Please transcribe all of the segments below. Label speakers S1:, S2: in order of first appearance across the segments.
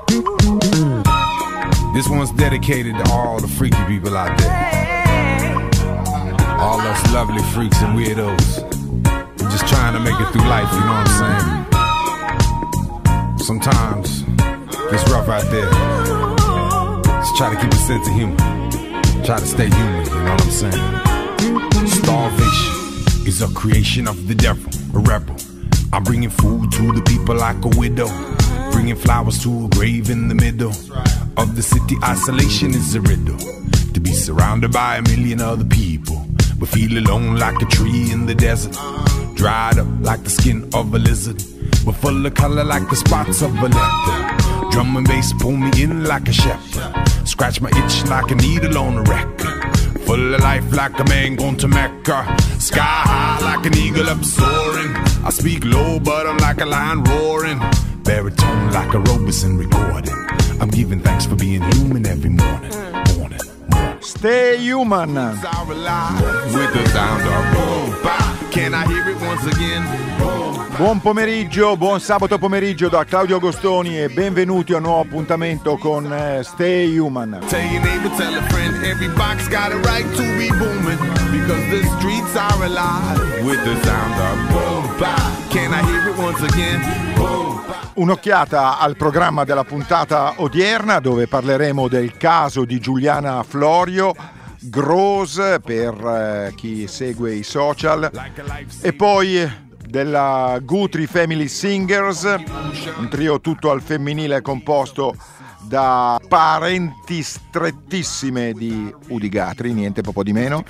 S1: This one's dedicated to all the freaky people out there. All us lovely freaks and weirdos. We're just trying to make it through life, you know what I'm saying? Sometimes it's rough out there. Just try to keep a sense of humor. Try to stay human, you know what I'm saying? Starvation is a creation of the devil, a rebel. I'm bringing food to the people like a widow, bringing flowers to a grave in the middle of the city. Isolation is a riddle. To be surrounded by a million other people, but feel alone like a tree in the desert, dried up like the skin of a lizard, but full of color like the spots of a leopard. Drum and bass pull me in like a shepherd, scratch my itch like a needle on a record. Full of life like a man going to Mecca, sky high like an eagle up soaring. I speak low but I'm like a lion roaring, baritone like a Robeson recording. I'm giving thanks for being human every morning.
S2: Stay Human.
S1: With the sound of boom, bop. Can I hear it once again?
S2: Buon pomeriggio, buon sabato pomeriggio da Claudio Agostoni e benvenuti a un nuovo appuntamento con Stay Human.
S1: Tell your neighbor, tell a friend, every box got a right to be booming, because the streets are alive with the sound of boom, bop. Can I hear it once again? Boom, bop.
S2: Un'occhiata al programma della puntata odierna, dove parleremo del caso di Giuliana Florio, Gross per chi segue i social, e poi della Guthrie Family Singers, un trio tutto al femminile composto da parenti strettissime di Udi Guthrie, niente poco di meno.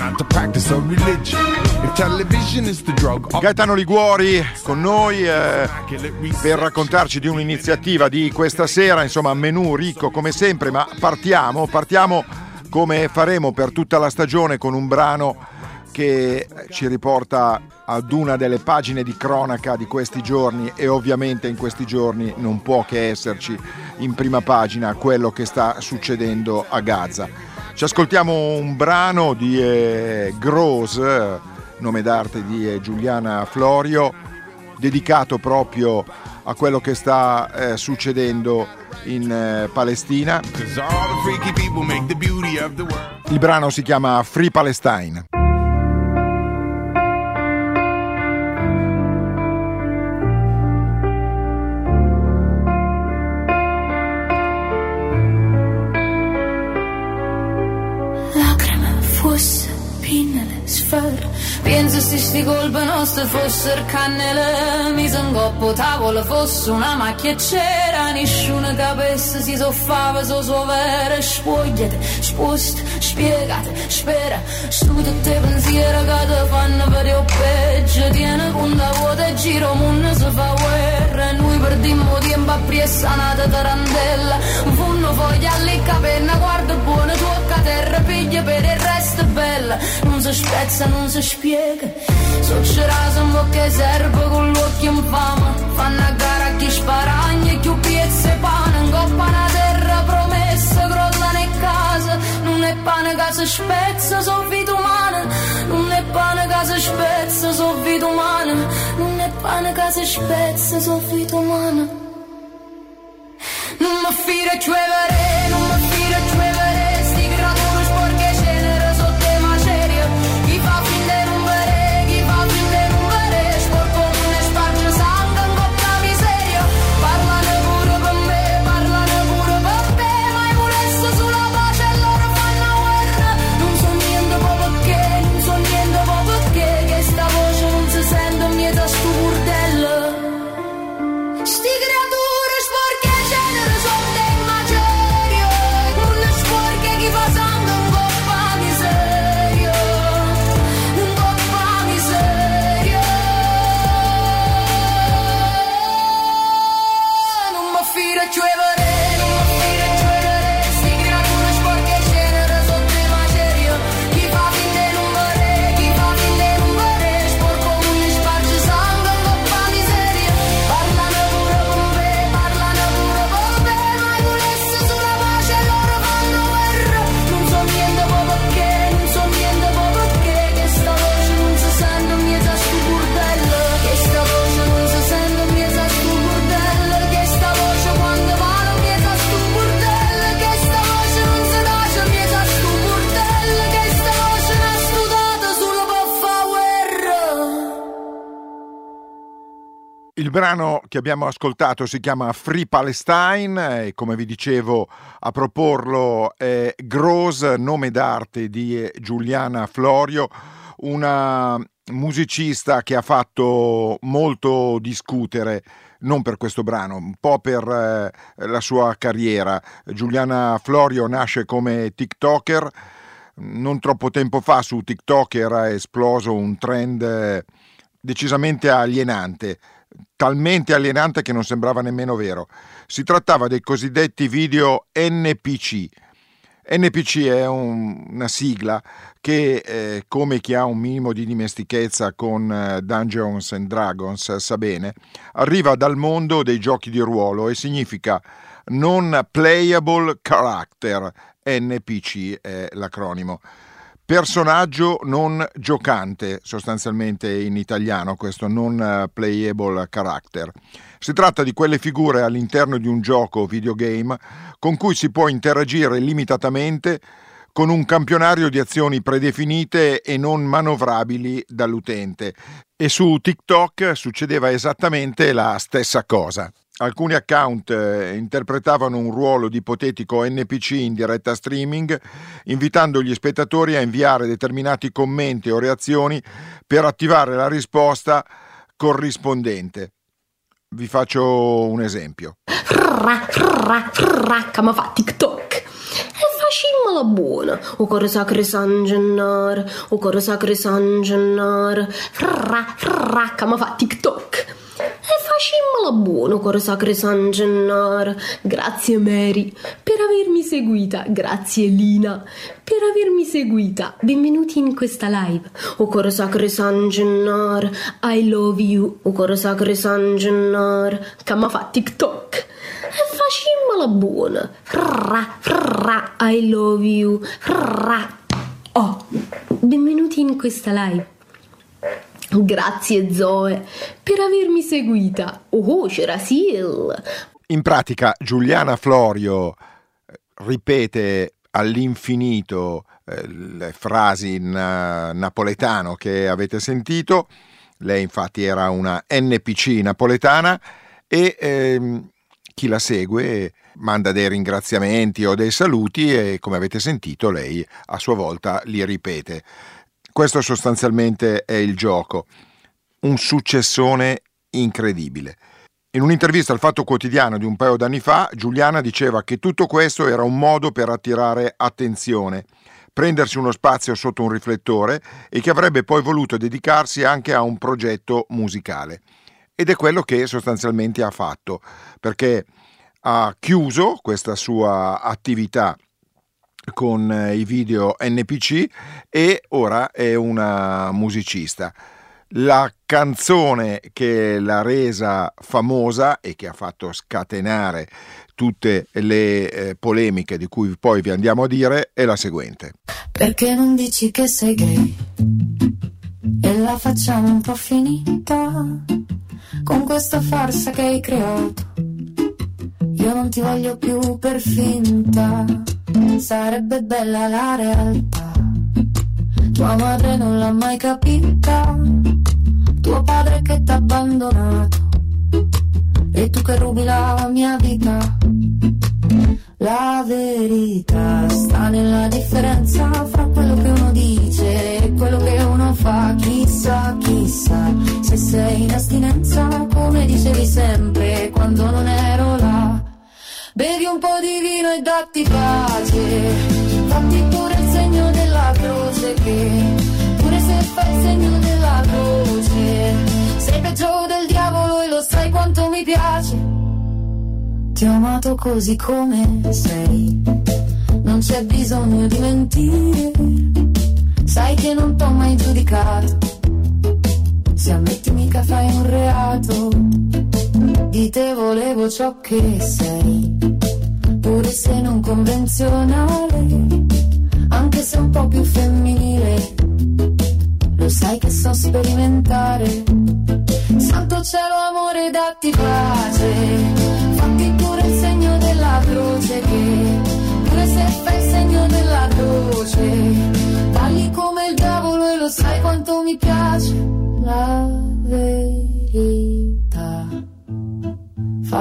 S2: Gaetano Liguori con noi per raccontarci di un'iniziativa di questa sera, insomma menù ricco come sempre, ma partiamo come faremo per tutta la stagione con un brano che ci riporta ad una delle pagine di cronaca di questi giorni, e ovviamente in questi giorni non può che esserci in prima pagina quello che sta succedendo a Gaza. Ci ascoltiamo un brano di Gross, nome d'arte di Giuliana Florio, dedicato proprio a quello che sta succedendo in Palestina. Il brano si chiama Free Palestine.
S3: Penso se sti colpe nostre fossero cannelle, mi s'ingoppo tavola fosse una macchia c'era, nessuno capesse si soffava so vera. Spogliate, sposta, spiegate, spera, stu tutte pensieri che te fanno vedere o peggio. Tiene conta vuota e giro mondo si fa guerra, noi perdimmo tempo a priessanata tarantella, funno foglia alle capenna, guarda buona tocca terra, piglia per il resto è bella, non si spezza, non si spiega. Succederà mo che serve con l'occhio in fama, fanno a gara a chi sparagna e chi piezza e pane, in coppa una terra promessa, crolla ne casa, non è pane che si spezza, so vita umana, non è pane che si spezza, so vita umana, non è pane che si spezza, so vita umana. Non mi fida a cioevere, non mi fida a cioevere, sti creatori sporche cenere sotto le macerie, chi fa finta non vere, chi fa finta non vere, sporco non ne sparge sangue in coppa miseria, parlano pure per me, parlano pure per me, ma io volesse sulla pace e loro fanno guerra, non so niente po' perché, che sta voce non si sente mieta sto burdello, sti creatori sporche cenere sotto le macerie, non ne sporche chi fa sangue in coppa miseria, in coppa miseria, non mi fido a cioevere, non mi fido a cioevere, sti creature sporche cenere sotto le macerie, chi fa finta non vere, chi fa finta non vere, sporco non ne sparge sangue in coppa miseria, parlano pure con me, parlano pure con me, ma io volesse sulla pace e loro fanno guerra, non so niente po' perché, non so niente po' perché, che sta voce non si sente mieta sto burdello, che sta voce non si sente mieta sto burdello, che sta voce quando va non mieta
S2: brano che abbiamo ascoltato si chiama Free Palestine e, come vi dicevo, a proporlo è Gross, nome d'arte di Giuliana Florio, una musicista che ha fatto molto discutere, non per questo brano, un po' per la sua carriera. Giuliana Florio nasce come TikToker. Non troppo tempo fa su TikTok era esploso un trend decisamente alienante, talmente alienante che non sembrava nemmeno vero. Si trattava dei cosiddetti video NPC. NPC è una sigla che, come chi ha un minimo di dimestichezza con Dungeons and Dragons sa bene, arriva dal mondo dei giochi di ruolo e significa Non Playable Character. NPC è l'acronimo. Personaggio non giocante, sostanzialmente in italiano, questo Non Playable Character. Si tratta di quelle figure all'interno di un gioco o videogame con cui si può interagire limitatamente con un campionario di azioni predefinite e non manovrabili dall'utente. E su TikTok succedeva esattamente la stessa cosa. Alcuni account interpretavano un ruolo di ipotetico NPC in diretta streaming, invitando gli spettatori a inviare determinati commenti o reazioni per attivare la risposta corrispondente. Vi faccio un esempio.
S4: Ma fa TikTok. E facciamola buona. O coro sacre San Gennaro, o coro sacre San Gennaro. Ma fa TikTok. E facciamola buona, coro sacre San Gennaro. Grazie Mary per avermi seguita. Grazie Lina per avermi seguita. Benvenuti in questa live. O coro sacre San Gennaro, I love you. O coro sacre San Gennaro, che mi fa TikTok. E facciamola buona. I love you. Oh, benvenuti in questa live. Grazie Zoe per avermi seguita. Oh, c'era Sil.
S2: In pratica Giuliana Florio ripete all'infinito le frasi in napoletano che avete sentito. Lei infatti era una NPC napoletana e chi la segue manda dei ringraziamenti o dei saluti e, come avete sentito, lei a sua volta li ripete. Questo sostanzialmente è il gioco, un successone incredibile. In un'intervista al Fatto Quotidiano di un paio d'anni fa, Giuliana diceva che tutto questo era un modo per attirare attenzione, prendersi uno spazio sotto un riflettore e che avrebbe poi voluto dedicarsi anche a un progetto musicale. Ed è quello che sostanzialmente ha fatto, perché ha chiuso questa sua attività con i video NPC e ora è una musicista. La canzone che l'ha resa famosa e che ha fatto scatenare tutte le polemiche di cui poi vi andiamo a dire è la seguente.
S3: Perché non dici che sei gay e la facciamo un po' finita con questa farsa che hai creato? Io non ti voglio più per finta, sarebbe bella la realtà. Tua madre non l'ha mai capita, tuo padre che t'ha abbandonato e tu che rubi la mia vita. La verità sta nella differenza fra quello che uno dice e quello che uno fa. Chissà, chissà, se sei in astinenza come dicevi sempre quando non ero là. Bevi un po' di vino e datti pace, fatti pure il segno della croce, che pure se fai il segno della croce sei peggio del diavolo e lo sai quanto mi piace. Ti ho amato così come sei, non c'è bisogno di mentire, sai che non t'ho mai giudicato, se ammetti mica fai un reato. Di te volevo ciò che sei, pure se non convenzionale, anche se un po' più femminile, lo sai che so sperimentare. Santo cielo amore datti pace, fatti pure il segno della croce, che pure se fai il segno della croce balli come il diavolo e lo sai quanto mi piace. La verità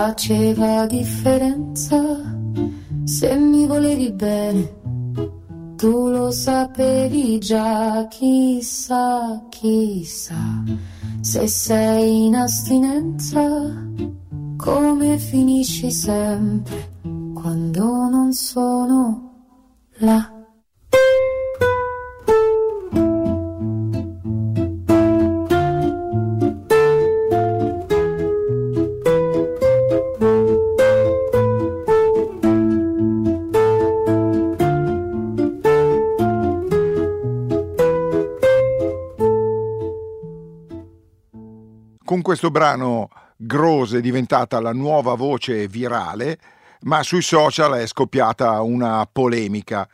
S3: faceva differenza se mi volevi bene. Tu lo sapevi già, chissà, chissà, se sei in astinenza, come finisci sempre quando non sono là.
S2: Con questo brano Gross è diventata la nuova voce virale, ma sui social è scoppiata una polemica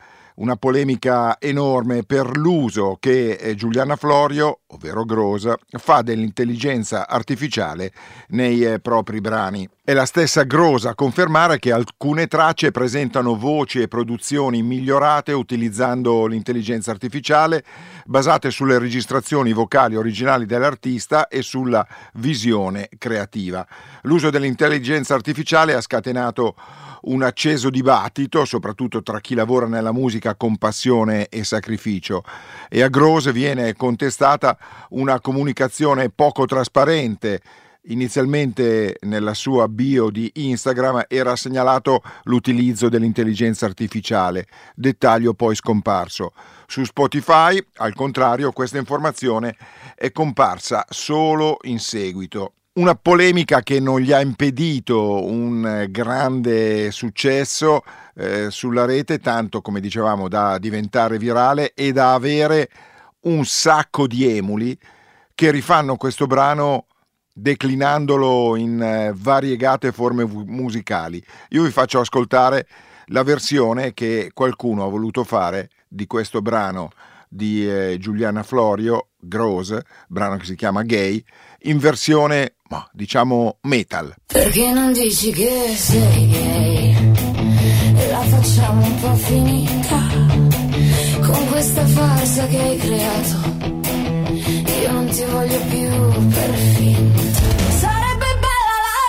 S2: enorme per l'uso che Giuliana Florio, ovvero Gross, fa dell'intelligenza artificiale nei propri brani. È la stessa Gross a confermare che alcune tracce presentano voci e produzioni migliorate utilizzando l'intelligenza artificiale, basate sulle registrazioni vocali originali dell'artista e sulla visione creativa. L'uso dell'intelligenza artificiale ha scatenato un acceso dibattito, soprattutto tra chi lavora nella musica con passione e sacrificio, e a Gross viene contestata una comunicazione poco trasparente. Inizialmente nella sua bio di Instagram era segnalato l'utilizzo dell'intelligenza artificiale, dettaglio poi scomparso. Su Spotify, al contrario, questa informazione è comparsa solo in seguito. Una polemica che non gli ha impedito un grande successo sulla rete, tanto, come dicevamo, da diventare virale e da avere un sacco di emuli che rifanno questo brano declinandolo in variegate forme musicali. Io vi faccio ascoltare la versione che qualcuno ha voluto fare di questo brano di Giuliana Florio, Gross, brano che si chiama Gay, in versione, diciamo, metal.
S3: Perché non dici che sei gay e la facciamo un po' finita con questa farsa che hai creato? Io non ti voglio più per finta. Sarebbe bella la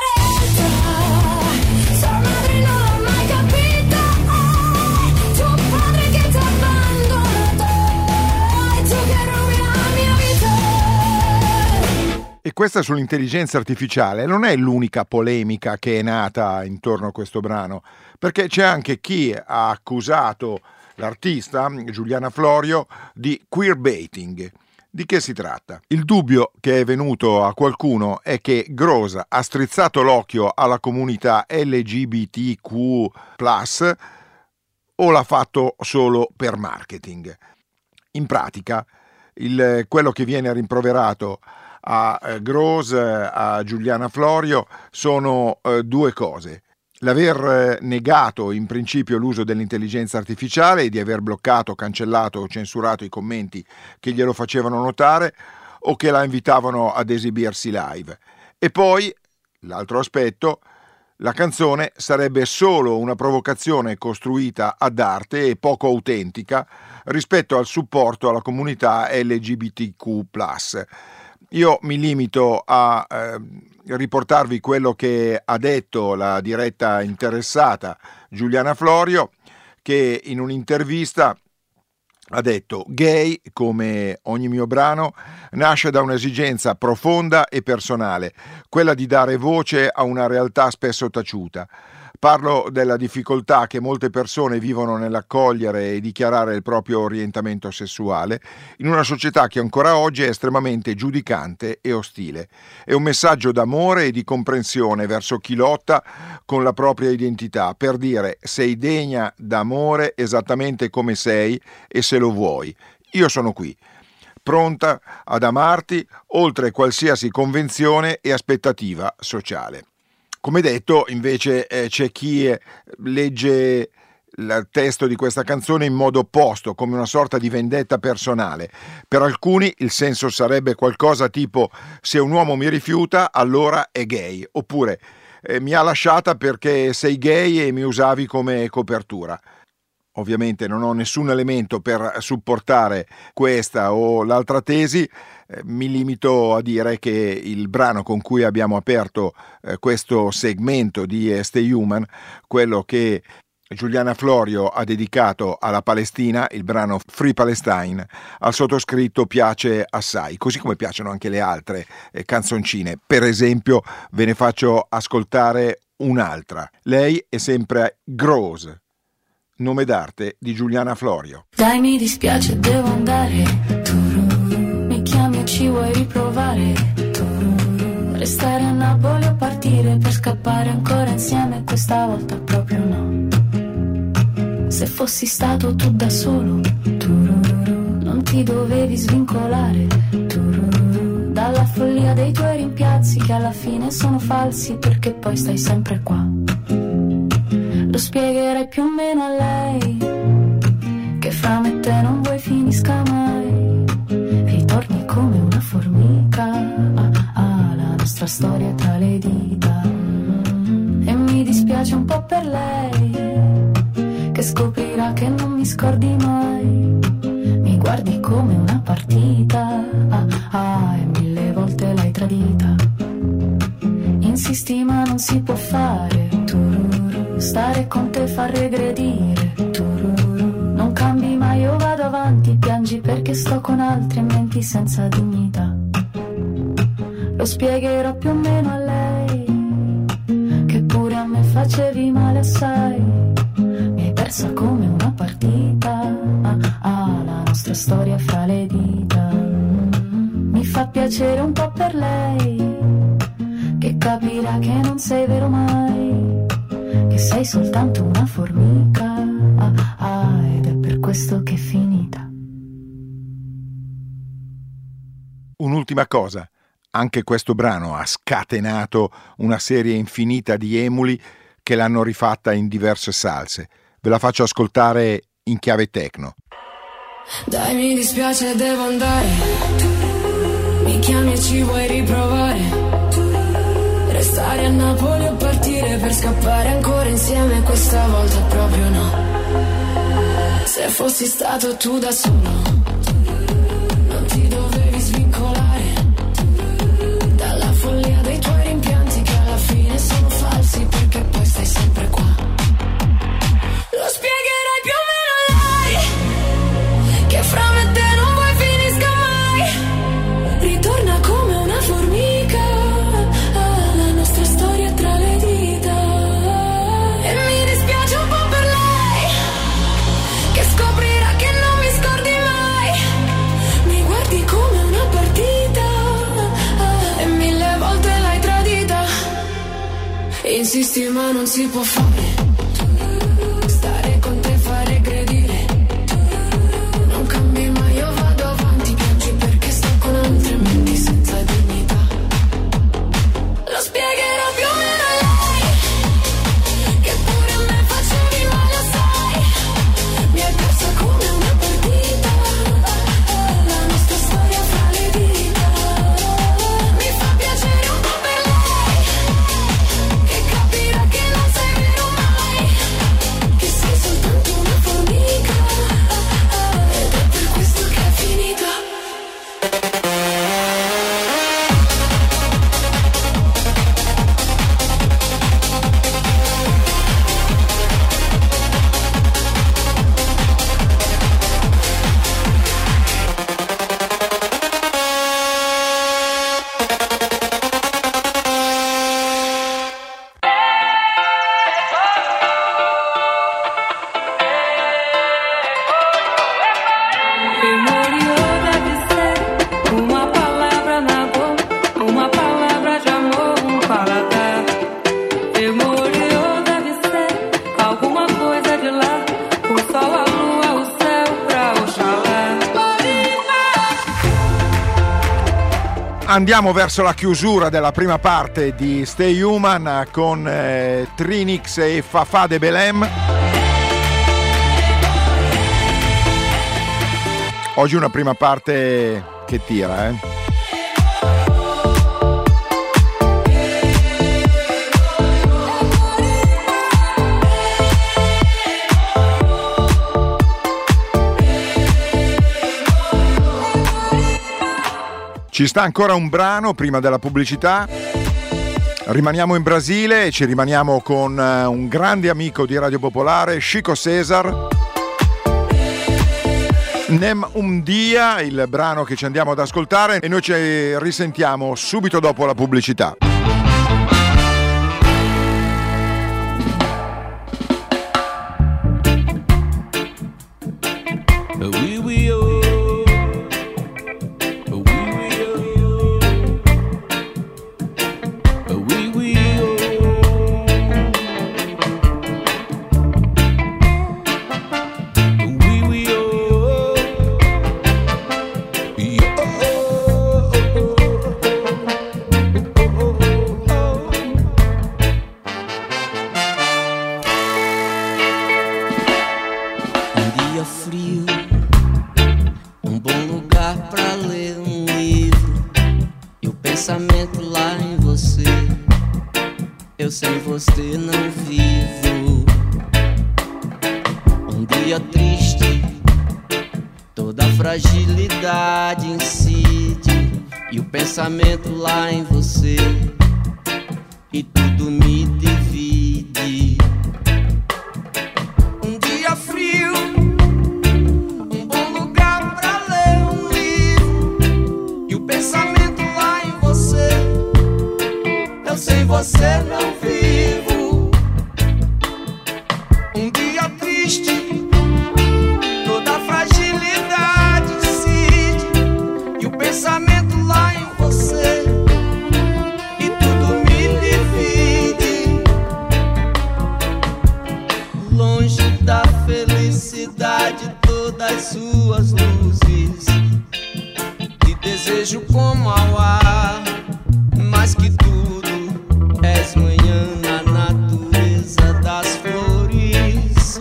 S3: realtà, sua madre non l'ha mai capita, tuo padre che ti ha abbandonato e tu che rovina la mia vita.
S2: E questa sull'intelligenza artificiale non è l'unica polemica che è nata intorno a questo brano, perché c'è anche chi ha accusato l'artista Giuliana Florio di queerbaiting. Di che si tratta? Il dubbio che è venuto a qualcuno è che Gross ha strizzato l'occhio alla comunità LGBTQ+, o l'ha fatto solo per marketing. In pratica, quello che viene rimproverato a Gross, a Giuliana Florio, sono due cose. L'aver negato in principio l'uso dell'intelligenza artificiale e di aver bloccato, cancellato o censurato i commenti che glielo facevano notare o che la invitavano ad esibirsi live. E poi, l'altro aspetto, la canzone sarebbe solo una provocazione costruita ad arte e poco autentica rispetto al supporto alla comunità LGBTQ+. Io mi limito a riportarvi quello che ha detto la diretta interessata Giuliana Florio, che in un'intervista ha detto: Gay, come ogni mio brano, nasce da un'esigenza profonda e personale, quella di dare voce a una realtà spesso taciuta. Parlo della difficoltà che molte persone vivono nell'accogliere e dichiarare il proprio orientamento sessuale in una società che ancora oggi è estremamente giudicante e ostile. È un messaggio d'amore e di comprensione verso chi lotta con la propria identità, per dire: sei degna d'amore esattamente come sei e se lo vuoi. Io sono qui, pronta ad amarti oltre qualsiasi convenzione e aspettativa sociale. Come detto, invece, c'è chi legge il testo di questa canzone in modo opposto, come una sorta di vendetta personale. Per alcuni il senso sarebbe qualcosa tipo: se un uomo mi rifiuta, allora è gay, oppure mi ha lasciata perché sei gay e mi usavi come copertura. ovviamente non ho nessun elemento per supportare questa o l'altra tesi, mi limito a dire che il brano con cui abbiamo aperto questo segmento di Stay Human, quello che Giuliana Florio ha dedicato alla Palestina, il brano Free Palestine, al sottoscritto piace assai, così come piacciono anche le altre canzoncine. Per esempio ve ne faccio ascoltare un'altra. Lei è sempre Gross, nome d'arte di Giuliana Florio.
S3: Dai, mi dispiace, devo andare. Mi chiami e ci vuoi riprovare. Restare a Napoli o partire per scappare ancora insieme, questa volta proprio no. Se fossi stato tu da solo, non ti dovevi svincolare dalla follia dei tuoi rimpiazzi, che alla fine sono falsi, perché poi stai sempre qua. Lo spiegherai più o meno a lei, che fra me e te non vuoi finisca mai. Ritorni come una formica, la nostra storia tra le dita. E mi dispiace un po' per lei, che scoprirà che non mi scordi mai. Mi guardi come una partita, e 1000 volte l'hai tradita. Insisti ma non si può fare, stare con te fa regredire. Non cambi ma io vado avanti, piangi perché sto con altri e menti senza dignità. Lo spiegherò più o meno a lei, che pure a me facevi male assai. Mi hai persa come una partita, la nostra storia fra le dita. Mi fa piacere un po' per lei, che capirà che non sei vero mai, che sei soltanto una formica, ed è per questo che è finita.
S2: Un'ultima cosa, anche questo brano ha scatenato una serie infinita di emuli che l'hanno rifatta in diverse salse. Ve la faccio ascoltare in chiave techno.
S3: Dai, mi dispiace, devo andare. Mi chiami e ci vuoi riprovare. Restare a Napoli o partire per scappare ancora insieme, questa volta proprio no. Se fossi stato tu da solo, non ti dovevi svincolare dalla follia dei tuoi rimpianti, che alla fine sono falsi, perché poi stai sempre qua. Lo spiegherai più o meno a lei, che fra me e te non vuoi finisca mai. Ritorna come una formica, la nostra storia tra le dita. E mi dispiace un po' per lei, che scoprirà che non mi scordi mai. Mi guardi come una partita, e 1000 volte l'hai tradita. Insisti ma non si può fare, stare con te fa regredire. Non cambi ma io vado avanti, piangi perché sto con altre menti senza dignità. Lo spiegherò più o meno a lei, che pure a me facevi male assai. Mi hai persa come una partita, la nostra storia fra le dita. Mi fa piacere un po' per lei, che capirà che non sei vero mai, che sei soltanto una formica, ed è per questo che è finita.
S5: Uma palavra na boca, uma palavra de amor, um paladar. Memoriou deve ser alguma coisa de lá, o sol, a lua, o céu pra Oxalá.
S2: Andiamo verso la chiusura della prima parte di Stay Human con Trinix e Fafà de Belém. Oggi una prima parte che tira, Ci sta ancora un brano prima della pubblicità. Rimaniamo in Brasile e ci rimaniamo con un grande amico di Radio Popolare, Chico César. Nem un dia, il brano che ci andiamo ad ascoltare, e noi ci risentiamo subito dopo la pubblicità.
S6: Sem você não vivo. Um dia triste, toda fragilidade incide, e o pensamento lá em você, e tudo me divide. Um dia frio, um bom lugar pra ler um livro, e o pensamento lá em você, eu sem você não vivo. Um dia triste, toda fragilidade incide, e o pensamento lá em você, e tudo me divide. Longe da felicidade, todas suas luzes, te desejo como ao ar, mais que tudo és manhã na natureza das flores.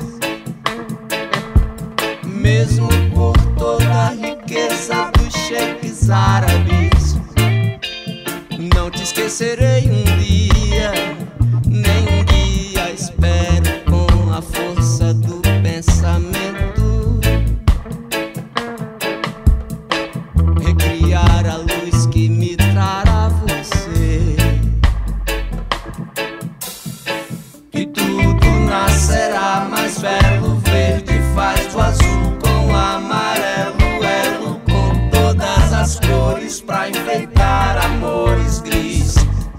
S6: Mesmo por toda a riqueza dos cheques árabes, não te esquecerei um dia, nem um dia. Espero com a força do pensamento recriar a luz que me trará você. Será mais belo, verde faz do azul com amarelo, elo com todas as cores pra enfeitar amores gris.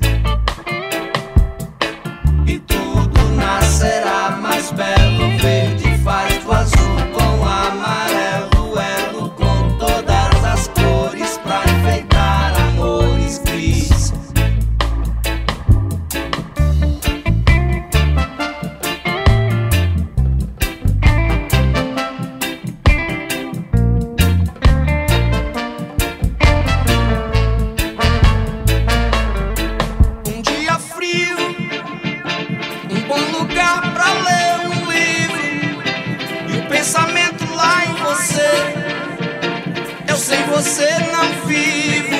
S6: E tudo nascerá mais belo, verde faz do azul com amarelo, elo com todas as cores pra enfeitar amores gris. Você não vivo.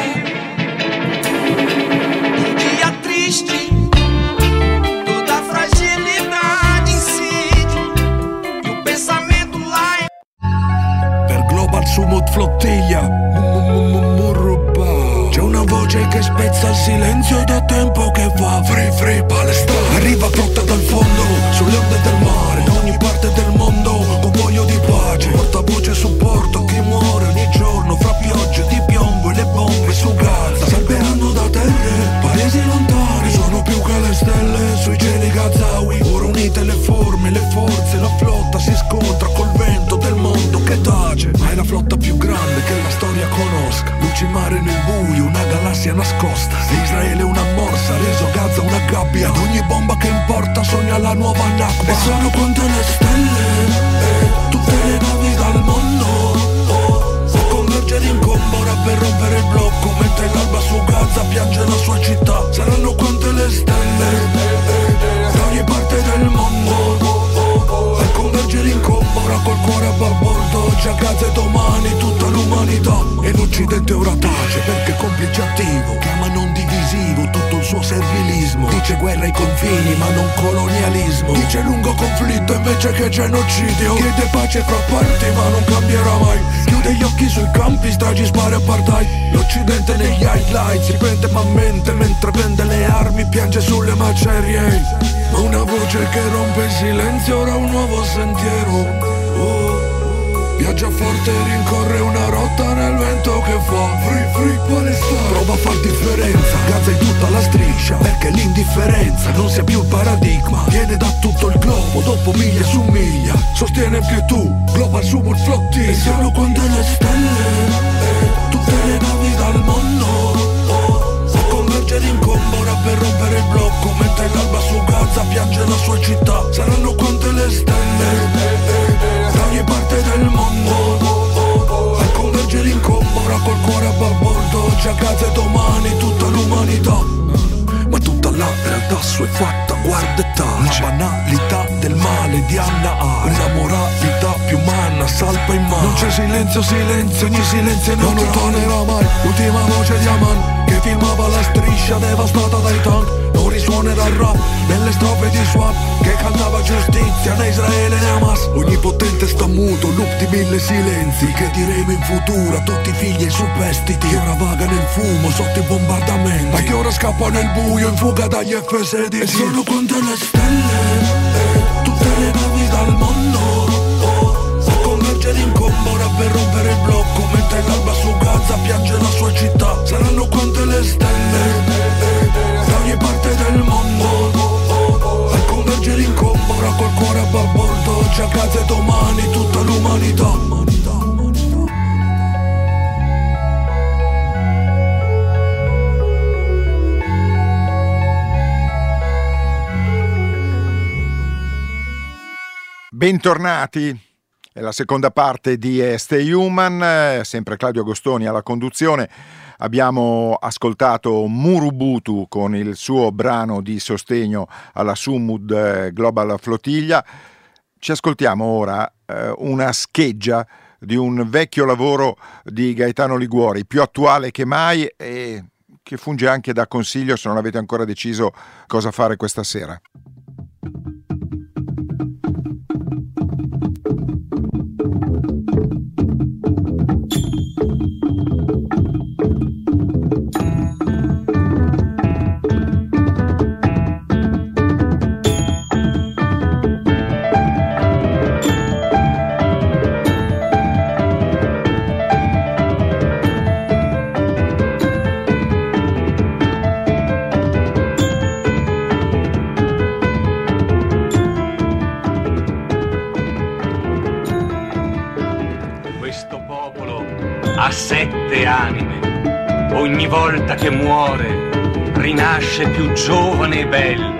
S6: Um dia triste, toda a fragilidade incide, e o pensamento lá em...
S7: Per Global Sumut Flottiglia c'è una voce che spezza il silenzio da tempo che va. Free Free Palestine arriva flotta dal fondo, sulle onde del mare, da ogni parte del mondo, con voglia di pace. Portavoce supporto a chi muore ogni giorno fra piogge di piombo e le bombe su Gaza. Salveranno da terre paesi lontani, sono più che le stelle sui cieli gazawi. Ora unite le forme, le forze, la flotta si scontra col vento del mondo che tace. Ma è la flotta più grande che la storia conosca. Luci mare nel buio, una galassia nascosta. Se Israele una morsa, reso Gaza una gabbia. Ad ogni bomba che importa sogna la nuova Nakba. E sono quante le stelle, tutte le navi dal mondo, a convergere in combora per rompere il blocco, mentre l'alba su Gaza piange la sua città. Saranno quante le stelle, da ogni parte del mondo, a convergere in combora col cuore a bordo. Oggi a Gaza e domani tutta l'umanità. E l'Occidente ora tace perché complice attivo, chiama non divisivo tutto il suo servilismo. Dice guerra ai confini ma non colonialismo, dice lungo conflitto invece dice che è genocidio, chiede pace fra parti ma non cambierà mai. Chiude gli occhi sui campi, stragi, spari apartheid. L'Occidente negli highlights si prende ma mente, mentre prende le armi piange sulle macerie. Ma una voce che rompe il silenzio, ora un nuovo sentiero. Viaggia forte e rincorre una rotta nel vento che fa Free, free Palestina. Prova a far differenza, Gaza è tutta la striscia, perché l'indifferenza non sia più il paradigma. Viene da tutto il globo, dopo miglia su miglia. Sostiene più tu, Global Summer Flotilla. E sono quante le stelle, tutte le navi dal mondo a convergere in combora per rompere il blocco. Mentre l'alba su Gaza piange la sua città. Saranno quante le stelle da ogni parte del mondo a convergere in combora col cuore a babordo. Oggi a Gaza e domani tutta l'umanità. Ma tutta la realtà assuefatta, guarda e tace. La banalità del male di Anna A. Una moralità più umana, salpa in mano. Non c'è silenzio, silenzio, ogni silenzio non tonerà mai. L'ultima voce di Aman che filmava la striscia devastata dai tank. Non risuonerà il rap nelle strofe di Swap che cantava giustizia né Israele né Hamas. Ogni potente sta muto, loop di 1000 silenzi. Che diremo in futuro a tutti i figli e i superstiti che ora vaga nel fumo sotto i bombardamenti, ma che ora scappa nel buio in fuga dagli F-16. E sono quante le stelle, tutte le navi dal mondo a convergere in combora per rompere il blocco. Mentre l'alba su Gaza piange la sua città. Saranno quante le stelle da ogni parte del mondo a convergere in combora col cuore a babordo. Oggi a Gaza e domani tutta l'umanità.
S2: Bentornati, è la seconda parte di Stay Human, sempre Claudio Agostoni alla conduzione. Abbiamo ascoltato Murubutu con il suo brano di sostegno alla Sumud Global Flotilla. Ci ascoltiamo ora una scheggia di un vecchio lavoro di Gaetano Liguori, più attuale che mai e che funge anche da consiglio se non avete ancora deciso cosa fare questa sera.
S8: Ha 7 anime, ogni volta che muore rinasce più giovane e bello.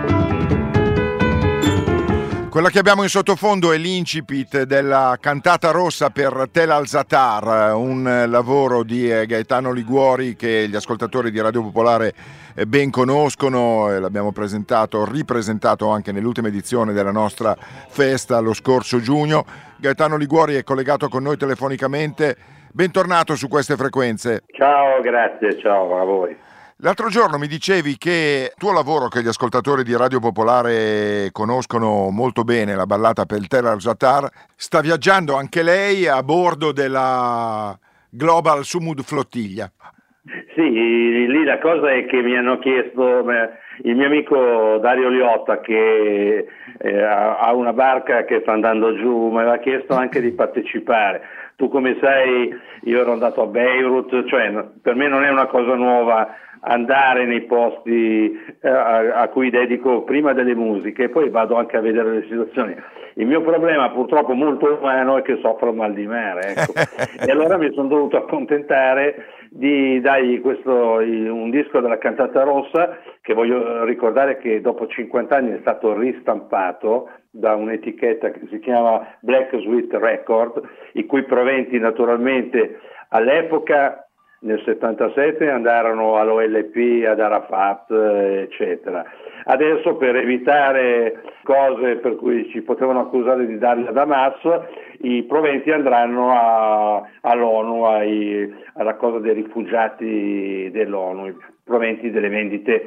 S2: Quella che abbiamo in sottofondo è l'incipit della cantata rossa per Tel Al-Zatar, un lavoro di Gaetano Liguori che gli ascoltatori di Radio Popolare ben conoscono, l'abbiamo ripresentato anche nell'ultima edizione della nostra festa lo scorso giugno. Gaetano Liguori è collegato con noi telefonicamente. Bentornato su queste frequenze.
S9: Ciao, grazie, ciao a voi.
S2: L'altro giorno mi dicevi che il tuo lavoro, che gli ascoltatori di Radio Popolare conoscono molto bene, la ballata per il Tel Al-Zatar, sta viaggiando anche lei a bordo della Global Sumud Flottiglia.
S9: Sì, lì la cosa è che mi hanno chiesto, il mio amico Dario Liotta che ha una barca che sta andando giù, mi aveva chiesto anche di partecipare. Tu come sai, io ero andato a Beirut, cioè per me non è una cosa nuova andare nei posti a cui dedico prima delle musiche e poi vado anche a vedere le situazioni. Il mio problema purtroppo molto umano è che soffro mal di mare, ecco. E allora mi sono dovuto accontentare di dargli un disco della cantata rossa, che voglio ricordare che dopo 50 anni è stato ristampato da un'etichetta che si chiama Black Sweet Record, i cui proventi naturalmente all'epoca nel 77 andarono all'OLP, ad Arafat, eccetera. Adesso, per evitare cose per cui ci potevano accusare di darli ad Hamas, i proventi andranno all'ONU, alla cosa dei rifugiati dell'ONU, i proventi delle vendite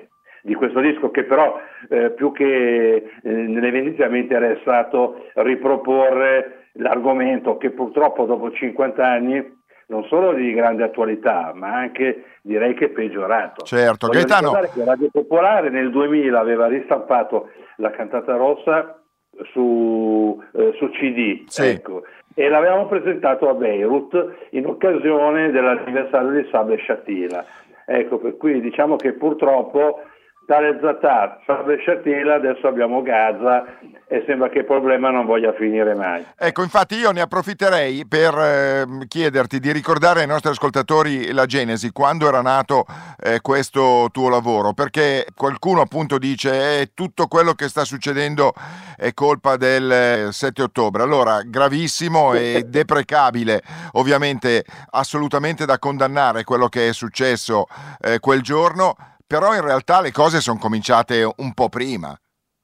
S9: di questo disco, che però più che nelle vendite mi è interessato riproporre l'argomento che purtroppo dopo 50 anni non solo di grande attualità, ma anche direi che è peggiorato.
S2: Certo,
S9: Voglio
S2: Gaetano.
S9: ricordare che Radio Popolare nel 2000 aveva ristampato la cantata rossa su CD,
S2: Sì.
S9: ecco, e l'avevamo presentato a Beirut in occasione dell'anniversario di Sabel Shatila. Ecco, per cui diciamo che purtroppo tale Zatar, Sabel Shatila, adesso abbiamo Gaza e sembra che il problema non voglia finire mai.
S2: Ecco, infatti io ne approfitterei per chiederti di ricordare ai nostri ascoltatori la genesi, quando era nato questo tuo lavoro, perché qualcuno appunto dice tutto quello che sta succedendo è colpa del 7 ottobre. Allora, gravissimo e deprecabile, ovviamente assolutamente da condannare quello che è successo quel giorno, però in realtà le cose sono cominciate un po' prima.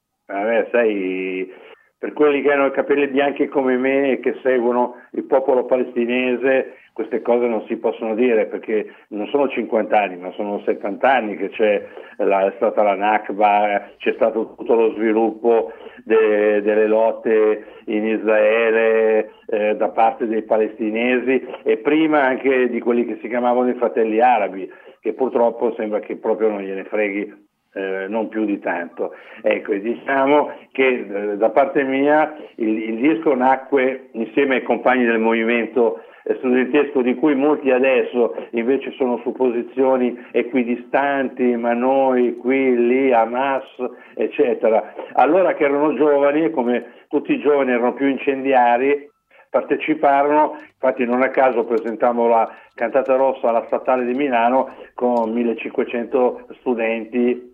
S9: Sai, per quelli che hanno i capelli bianchi come me e che seguono il popolo palestinese, queste cose non si possono dire, perché non sono 50 anni, ma sono 70 anni che è stata la Nakba, c'è stato tutto lo sviluppo delle lotte in Israele da parte dei palestinesi, e prima anche di quelli che si chiamavano i fratelli arabi, che purtroppo sembra che proprio non gliene freghi non più di tanto. Ecco, e diciamo che da parte mia il disco nacque insieme ai compagni del movimento studentesco, di cui molti adesso invece sono su posizioni equidistanti, ma noi qui, lì, Hamas, eccetera. Allora che erano giovani, come tutti i giovani erano più incendiari, parteciparono, infatti non a caso presentammo la cantata rossa alla Statale di Milano con 1500 studenti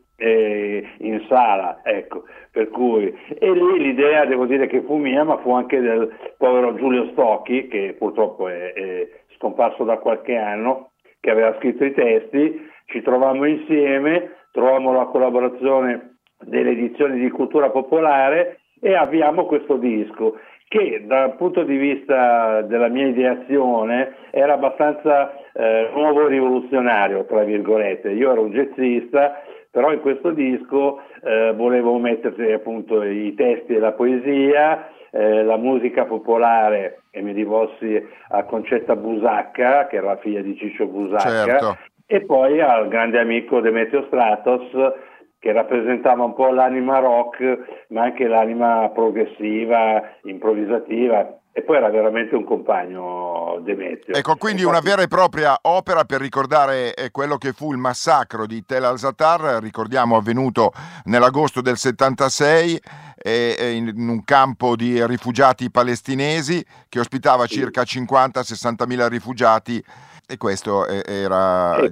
S9: in sala, ecco, per cui, e lì l'idea, devo dire che fu mia, ma fu anche del povero Giulio Stocchi, che purtroppo è scomparso da qualche anno, che aveva scritto i testi. Ci trovammo insieme, trovammo la collaborazione delle edizioni di Cultura Popolare e avviamo questo disco, che dal punto di vista della mia ideazione era abbastanza nuovo e rivoluzionario, tra virgolette. Io ero un jazzista, però in questo disco volevo mettere appunto i testi e la poesia, la musica popolare, e mi rivolsi a Concetta Busacca, che era la figlia di Ciccio Busacca,
S2: Certo.
S9: e poi al grande amico Demetrio Stratos, che rappresentava un po' l'anima rock, ma anche l'anima progressiva, improvvisativa, e poi era veramente un compagno, Demetrio.
S2: Ecco, quindi una vera e propria opera per ricordare quello che fu il massacro di Tel al-Zatar, ricordiamo avvenuto nell'agosto del 76 in un campo di rifugiati palestinesi che ospitava circa 50-60 mila rifugiati, e questo era il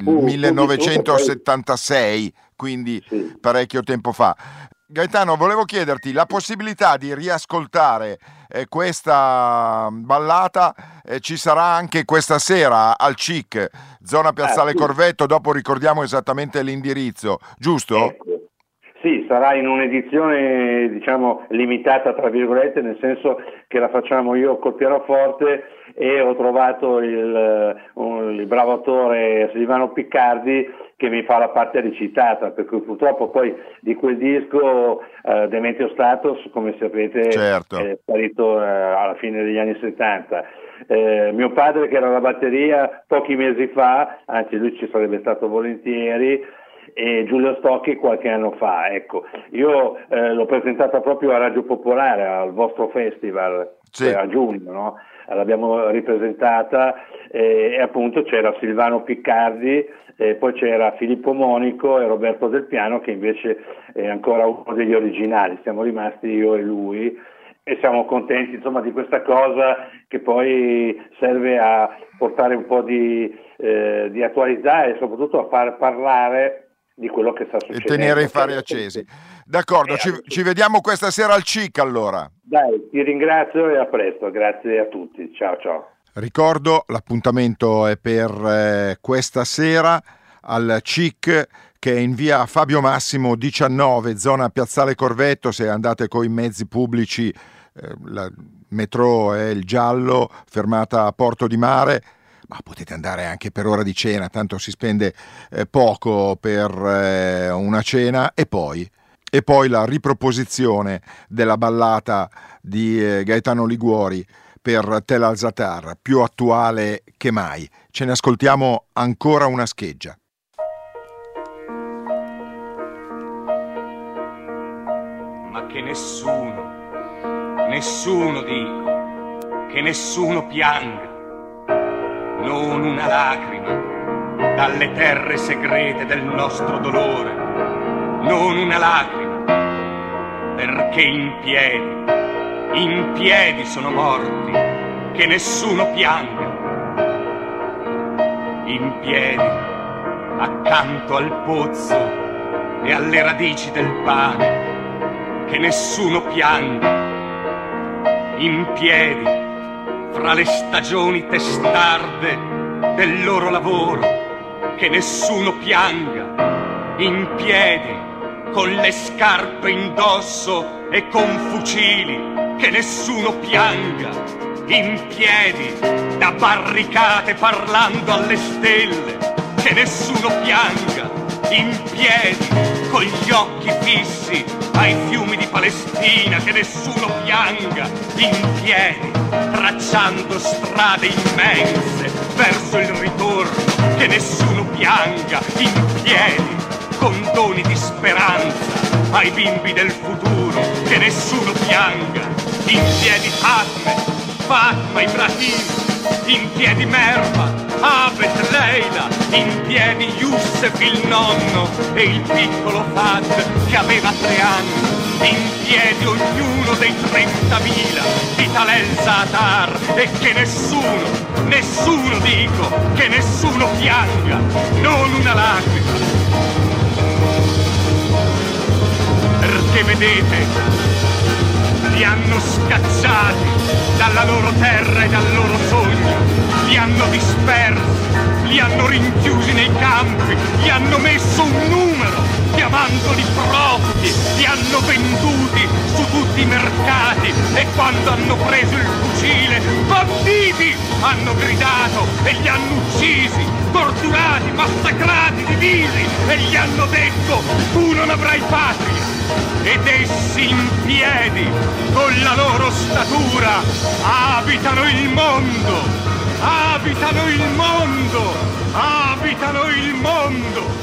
S2: 1976, quindi parecchio tempo fa. Gaetano, volevo chiederti la possibilità di riascoltare questa ballata, ci sarà anche questa sera al CIC, zona Piazzale Corvetto, dopo ricordiamo esattamente l'indirizzo, giusto?
S9: Ecco. Sì, sarà in un'edizione diciamo limitata tra virgolette, nel senso che la facciamo io col pianoforte, e ho trovato il bravo attore Silvano Piccardi che mi fa la parte recitata, per cui purtroppo poi di quel disco Demetrio Stratos, come sapete,
S2: certo,
S9: è sparito alla fine degli anni 70. Mio padre, che era alla batteria pochi mesi fa, anzi lui ci sarebbe stato volentieri, e Giulio Stocchi qualche anno fa. Ecco, io l'ho presentata proprio a Radio Popolare, al vostro festival, a giugno, no? L'abbiamo ripresentata e appunto c'era Silvano Piccardi, poi c'era Filippo Monico e Roberto Del Piano, che invece è ancora uno degli originali. Siamo rimasti io e lui e siamo contenti insomma di questa cosa, che poi serve a portare un po' di attualità e soprattutto a far parlare di quello che sta succedendo.
S2: E tenere i fari accesi. D'accordo, ci vediamo questa sera al CIC allora.
S9: Dai, ti ringrazio e a presto, grazie a tutti, ciao ciao.
S2: Ricordo, l'appuntamento è per questa sera al CIC, che è in via Fabio Massimo 19, zona Piazzale Corvetto. Se andate coi mezzi pubblici, la metro è il giallo, fermata a Porto di Mare, ma potete andare anche per ora di cena, tanto si spende poco per una cena, e poi la riproposizione della ballata di Gaetano Liguori per Tel al-Zatar, più attuale che mai. Ce ne ascoltiamo ancora una scheggia.
S8: Ma che nessuno dico, che nessuno pianga, non una lacrima dalle terre segrete del nostro dolore, non una lacrima, perché in piedi sono morti, che nessuno pianga, in piedi accanto al pozzo e alle radici del pane, che nessuno pianga, in piedi fra le stagioni testarde del loro lavoro, che nessuno pianga, in piedi con le scarpe indosso e con fucili, che nessuno pianga, in piedi da barricate parlando alle stelle, che nessuno pianga, in piedi con gli occhi fissi ai fiumi di Palestina, che nessuno pianga, in piedi tracciando strade immense verso il ritorno, che nessuno pianga, in piedi con doni di speranza ai bimbi del futuro, che nessuno pianga, in piedi Fatma Ibrahim, in piedi Merva, Abed Leila, in piedi Youssef il nonno e il piccolo Fad che aveva 3 anni, in piedi ognuno dei 30.000 di Tal el-Zatar, e che nessuno dico, che nessuno pianga, non una lacrima, perché vedete, li hanno scacciati dalla loro terra e dal loro sogno, li hanno dispersi, li hanno rinchiusi nei campi, gli hanno messo un numero, chiamandoli profughi, li hanno venduti su tutti i mercati, e quando hanno preso il fucile, banditi, hanno gridato e li hanno uccisi, torturati, massacrati, divisi, e gli hanno detto: tu non avrai patria. Ed essi in piedi, con la loro statura, abitano il mondo, abitano il mondo, abitano il mondo.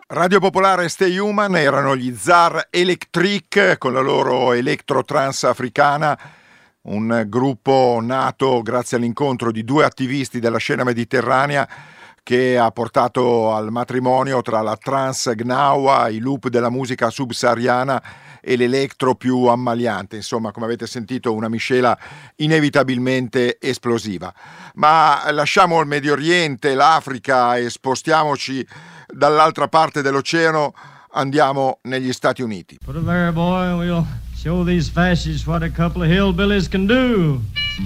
S2: Radio Popolare Stay Human erano gli Zar Electric con la loro electro trance africana, un gruppo nato grazie all'incontro di due attivisti della scena mediterranea che ha portato al matrimonio tra la trance gnawa, i loop della musica subsahariana e l'electro più ammaliante. Insomma, come avete sentito, una miscela inevitabilmente esplosiva. Ma lasciamo il Medio Oriente, l'Africa e spostiamoci dall'altra parte dell'oceano, andiamo negli Stati Uniti.
S10: Put it there, boy, and we'll show these fascists what a couple of hillbillies can do.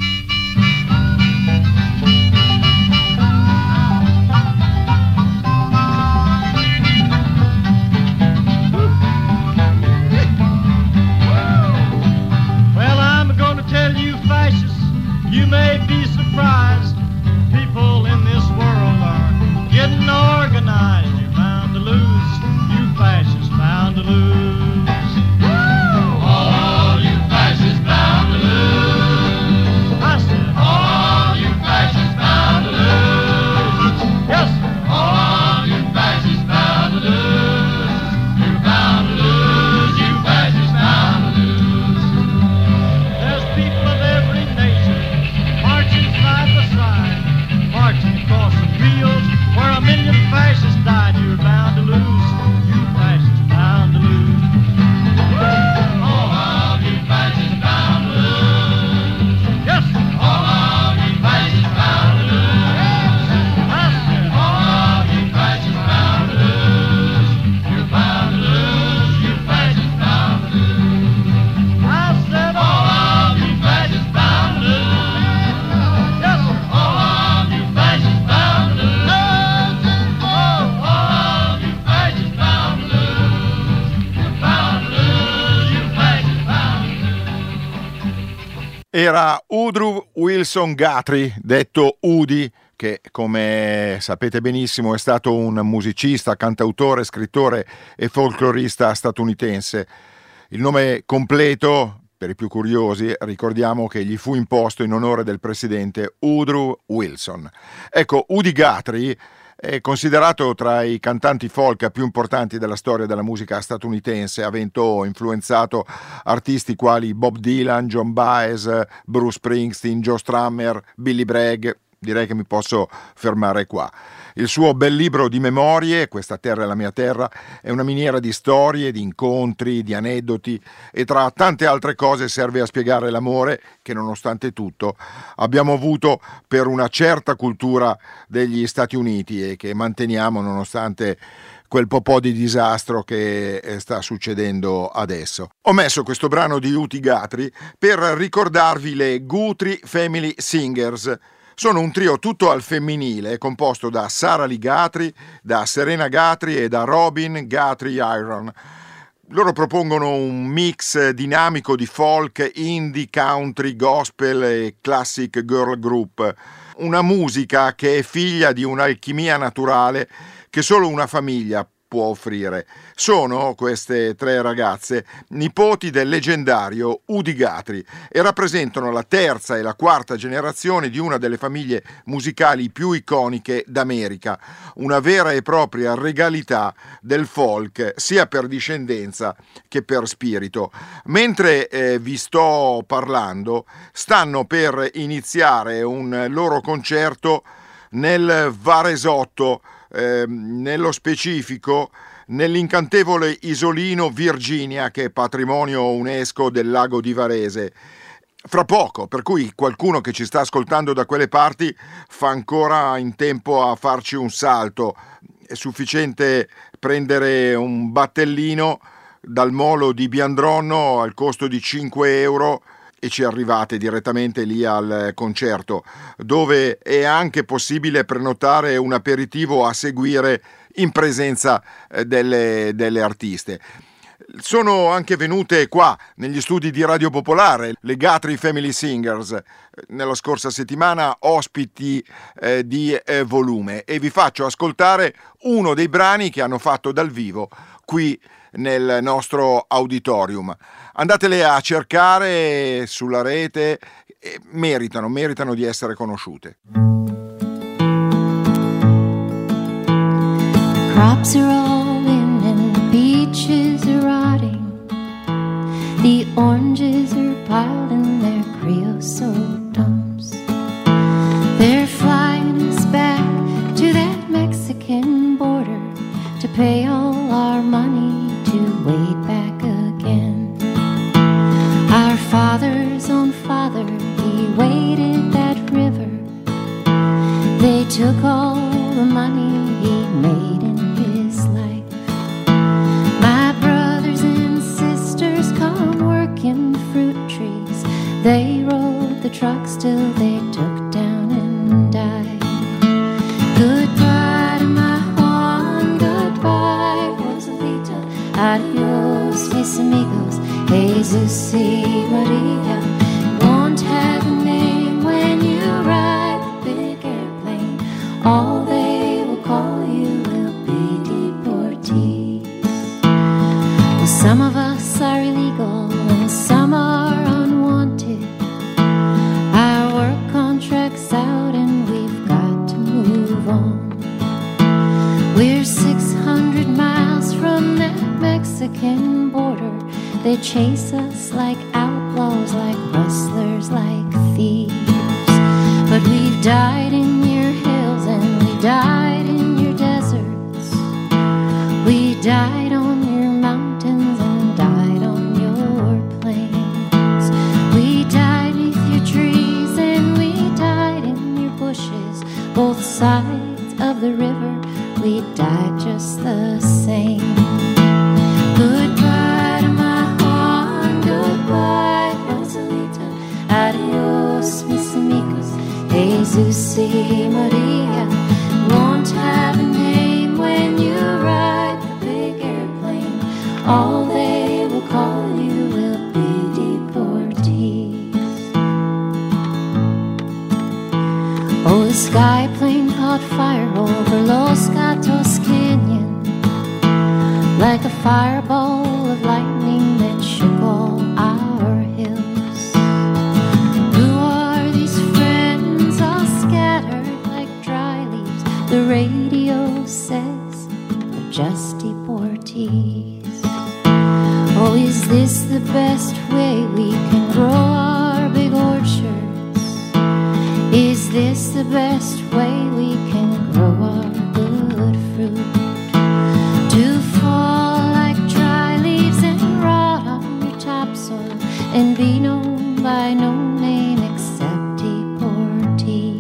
S10: Well, I'm going to tell you fascists, you may be surprised. People in this world are getting organized. You're bound to lose, you fascists bound to lose. All you fascists bound to lose. I said, all you fascists bound to lose. Yes, sir. All you fascists bound to lose. You're bound to lose, you fascists bound to lose. There's people of every nation marching side by side, marching across the fields where a million fascists died. You're bound to lose, you fascists bound to lose. All of you fascists bound to lose. Yes, sir. All of you fascists bound to lose. I said, all of you fascists bound to lose. You're bound to lose, you fascists bound to lose. I said, all of you fascists bound to lose. Yes, sir. All of you fascists bound to lose. All of you fascists bound to lose. You're bound to lose, you fascists bound to lose.
S2: Era Woodrow Wilson Guthrie, detto Udi, che come sapete benissimo è stato un musicista, cantautore, scrittore e folclorista statunitense. Il nome completo, per i più curiosi, ricordiamo che gli fu imposto in onore del presidente Woodrow Wilson. Ecco, Udi Guthrie è considerato tra i cantanti folk più importanti della storia della musica statunitense, avendo influenzato artisti quali Bob Dylan, John Baez, Bruce Springsteen, Joe Strummer, Billy Bragg. Direi che mi posso fermare qua. Il suo bel libro di memorie, Questa terra è la mia terra, è una miniera di storie, di incontri, di aneddoti e tra tante altre cose serve a spiegare l'amore che nonostante tutto abbiamo avuto per una certa cultura degli Stati Uniti e che manteniamo nonostante quel po' di disastro che sta succedendo adesso. Ho messo questo brano di Udi Guthrie per ricordarvi le Guthrie Family Singers. Sono un trio tutto al femminile, composto da Sarah Lee Guthrie, da Serena Guthrie e da Robin Guthrie Iron. Loro propongono un mix dinamico di folk, indie, country, gospel e classic girl group. Una musica che è figlia di un'alchimia naturale che solo una famiglia può offrire. Sono queste tre ragazze nipoti del leggendario Udi Guthrie e rappresentano la terza e la quarta generazione di una delle famiglie musicali più iconiche d'America, una vera e propria regalità del folk sia per discendenza che per spirito. Mentre vi sto parlando, stanno per iniziare un loro concerto nel Varesotto, nello specifico nell'incantevole isolino Virginia, che è patrimonio UNESCO del lago di Varese. Fra poco, per cui qualcuno che ci sta ascoltando da quelle parti fa ancora in tempo a farci un salto. È sufficiente prendere un battellino dal molo di Biandronno al costo di 5 euro e ci arrivate direttamente lì al concerto, dove è anche possibile prenotare un aperitivo a seguire in presenza delle artiste. Sono anche venute qua negli studi di Radio Popolare le Guthrie Family Singers nella scorsa settimana, ospiti di volume, e vi faccio ascoltare uno dei brani che hanno fatto dal vivo qui nel nostro auditorium. Andatele a cercare sulla rete, meritano di essere conosciute.
S11: Crops are all in took all the money he made in his life. My brothers and sisters come working fruit trees. They rode the trucks till they took down and died. Goodbye to my Juan, goodbye Rosalita. Adios mis amigos, Jesus y Maria. Won't have a name when you ride the big airplane. All they will call you will be deportees. Well, some of us are illegal and some are unwanted. Our work contract's out and we've got to move on. We're 600 miles from that Mexican border. They chase us like outlaws, like rustlers, like thieves. But we've died in your hills and we died in your deserts. We died on your mountains and died on your plains. We died beneath your trees and we died in your bushes. Both sides of the river, we died just the same. Goodbye to my Juan, goodbye Rosalita. Adios mis amigos, Jesus y Maria. Won't have a name when you ride the big airplane. All they will call you will be deportees. Oh, the sky plane caught fire over Los Gatos Canyon, like a fireball of lightning that shook all our hills. Who are these friends all scattered like dry leaves? The radio says they're just deportees. Oh, is this the best way we can grow our big orchards? Is this the best way we can grow our good fruit? To fall like dry leaves and rot on your topsoil and be known by no name except deportees.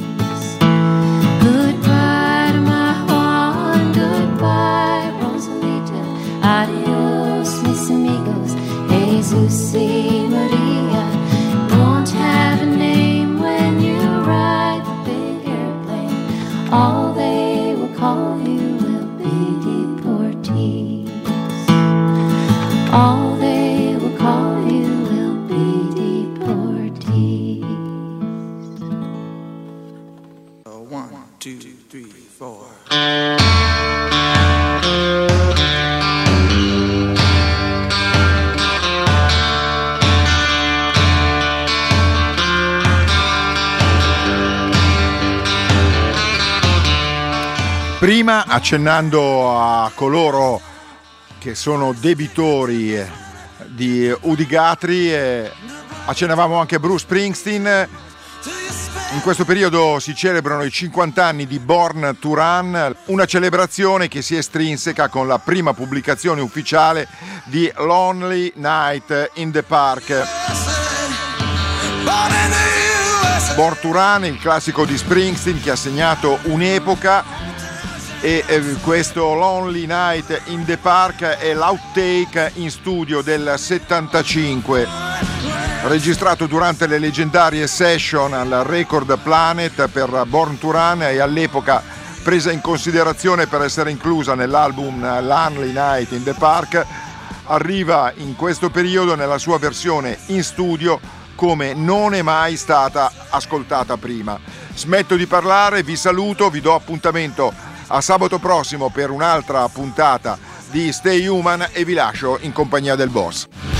S11: Goodbye to my Juan, goodbye Rosalita. Adios mis amigos, Jesus y Maria. Won't have a name when you ride the big airplane. All they will call you will be deportees. All they will call you will be deportees.
S12: 1, 2, 3, 4.
S2: Prima, accennando a coloro che sono debitori di Udi Guthrie, accennavamo anche Bruce Springsteen. In questo periodo si celebrano i 50 anni di Born to Run, una celebrazione che si estrinseca con la prima pubblicazione ufficiale di Lonely Night in the Park. Born to Run, il classico di Springsteen che ha segnato un'epoca, e questo Lonely Night in the Park è l'outtake in studio del 75, registrato durante le leggendarie session al Record Planet per Born to Run, e all'epoca presa in considerazione per essere inclusa nell'album Lonely Night in the Park, arriva in questo periodo nella sua versione in studio come non è mai stata ascoltata prima. Smetto di parlare, vi saluto, vi do appuntamento a sabato prossimo per un'altra puntata di Stay Human e vi lascio in compagnia del boss.